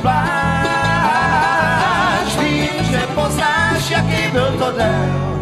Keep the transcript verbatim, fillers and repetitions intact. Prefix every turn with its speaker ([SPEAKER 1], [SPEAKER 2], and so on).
[SPEAKER 1] pláž. Vím, že poznáš, jaký byl to den.